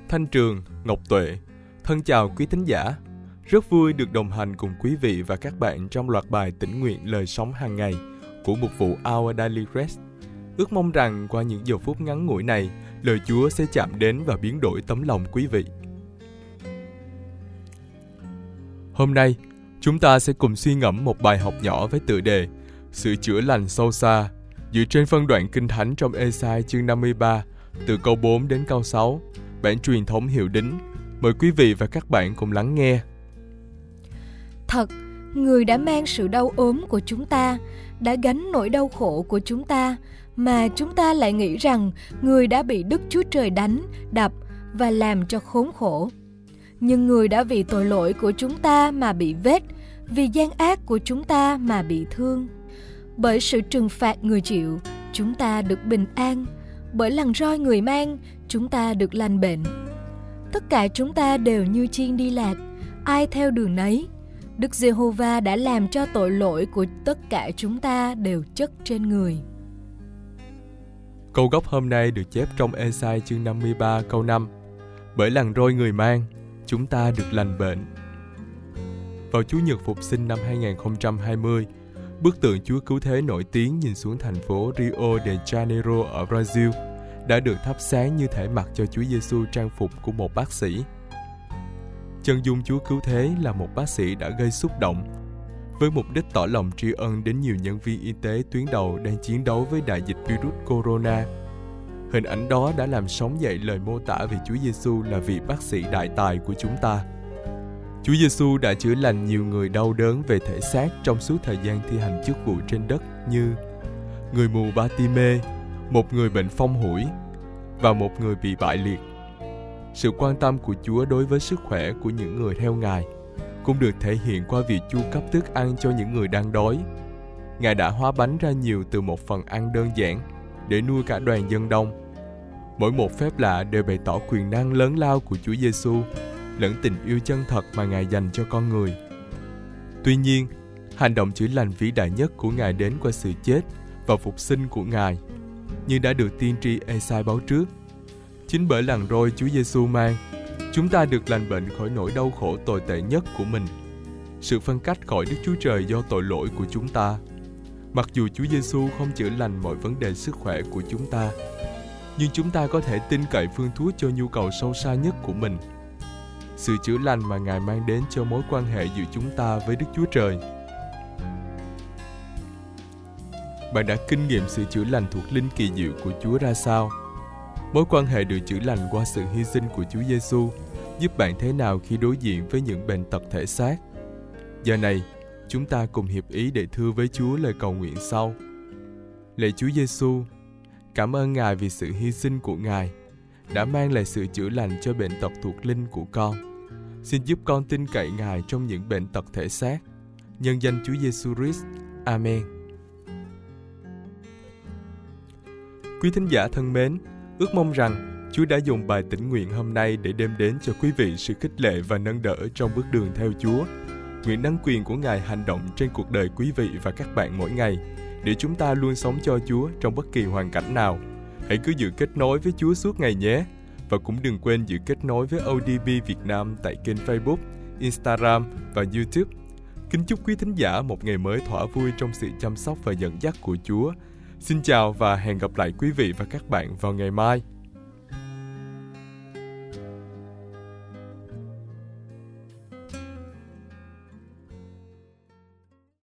Thanh Trường, Ngọc Tuệ. Thân chào quý thính giả. Rất vui được đồng hành cùng quý vị và các bạn trong loạt bài tĩnh nguyện lời sống hàng ngày của mục vụ Our Daily Rest. Ước mong rằng qua những giờ phút ngắn ngủi này, lời Chúa sẽ chạm đến và biến đổi tấm lòng quý vị. Hôm nay, chúng ta sẽ cùng suy ngẫm một bài học nhỏ với tựa đề Sự chữa lành sâu xa, dựa trên phân đoạn Kinh Thánh trong Ê-sai chương 53, từ câu 4 đến câu 6, bản truyền thống Hiệu Đính. Mời quý vị và các bạn cùng lắng nghe. Thật, Người đã mang sự đau ốm của chúng ta, đã gánh nỗi đau khổ của chúng ta, mà chúng ta lại nghĩ rằng Người đã bị Đức Chúa Trời đánh, đập và làm cho khốn khổ. Nhưng Người đã vì tội lỗi của chúng ta mà bị vết, vì gian ác của chúng ta mà bị thương. Bởi sự trừng phạt Người chịu, chúng ta được bình an. Bởi lằn roi Người mang, chúng ta được lành bệnh. Tất cả chúng ta đều như chiên đi lạc, ai theo đường nấy. Đức Giê-hô-va đã làm cho tội lỗi của tất cả chúng ta đều chất trên Người. Câu gốc hôm nay được chép trong Ê-sai chương 53 câu 5. Bởi lằn roi Người mang, chúng ta được lành bệnh. Vào Chủ nhật Phục sinh năm 2020, bức tượng Chúa Cứu Thế nổi tiếng nhìn xuống thành phố Rio de Janeiro ở Brazil đã được thắp sáng như thể mặc cho Chúa Giêsu trang phục của một bác sĩ. Chân dung Chúa Cứu Thế là một bác sĩ đã gây xúc động, với mục đích tỏ lòng tri ân đến nhiều nhân viên y tế tuyến đầu đang chiến đấu với đại dịch virus corona. Hình ảnh đó đã làm sống dậy lời mô tả về Chúa Giêsu là vị bác sĩ đại tài của chúng ta. Chúa Giêsu đã chữa lành nhiều người đau đớn về thể xác trong suốt thời gian thi hành chức vụ trên đất như người mù Ba-ti-mê, một người bệnh phong hủi và một người bị bại liệt. Sự quan tâm của Chúa đối với sức khỏe của những người theo Ngài cũng được thể hiện qua việc chu cấp thức ăn cho những người đang đói. Ngài đã hóa bánh ra nhiều từ một phần ăn đơn giản để nuôi cả đoàn dân đông. Mỗi một phép lạ đều bày tỏ quyền năng lớn lao của Chúa Giêsu lẫn tình yêu chân thật mà Ngài dành cho con người. Tuy nhiên, hành động chữa lành vĩ đại nhất của Ngài đến qua sự chết và phục sinh của Ngài, như đã được tiên tri Ê-sai báo trước. Chính bởi lằn roi Chúa Giêsu mang, chúng ta được lành bệnh khỏi nỗi đau khổ tồi tệ nhất của mình, sự phân cách khỏi Đức Chúa Trời do tội lỗi của chúng ta. Mặc dù Chúa Giêsu không chữa lành mọi vấn đề sức khỏe của chúng ta, nhưng chúng ta có thể tin cậy phương thuốc cho nhu cầu sâu xa nhất của mình, sự chữa lành mà Ngài mang đến cho mối quan hệ giữa chúng ta với Đức Chúa Trời. Bạn đã kinh nghiệm sự chữa lành thuộc linh kỳ diệu của Chúa ra sao? Mối quan hệ được chữa lành qua sự hy sinh của Chúa Giêsu giúp bạn thế nào khi đối diện với những bệnh tật thể xác? Giờ này, chúng ta cùng hiệp ý để thưa với Chúa lời cầu nguyện sau. Lạy Chúa Giêsu, cảm ơn Ngài vì sự hy sinh của Ngài đã mang lại sự chữa lành cho bệnh tật thuộc linh của con. Xin giúp con tin cậy Ngài trong những bệnh tật thể xác. Nhân danh Chúa Giêsu Christ. Amen. Quý thính giả thân mến, ước mong rằng Chúa đã dùng bài tĩnh nguyện hôm nay để đem đến cho quý vị sự khích lệ và nâng đỡ trong bước đường theo Chúa. Nguyện năng quyền của Ngài hành động trên cuộc đời quý vị và các bạn mỗi ngày, để chúng ta luôn sống cho Chúa trong bất kỳ hoàn cảnh nào. Hãy cứ giữ kết nối với Chúa suốt ngày nhé. Và cũng đừng quên giữ kết nối với ODB Việt Nam tại kênh Facebook, Instagram và YouTube. Kính chúc quý thính giả một ngày mới thỏa vui trong sự chăm sóc và dẫn dắt của Chúa. Xin chào và hẹn gặp lại quý vị và các bạn vào ngày mai.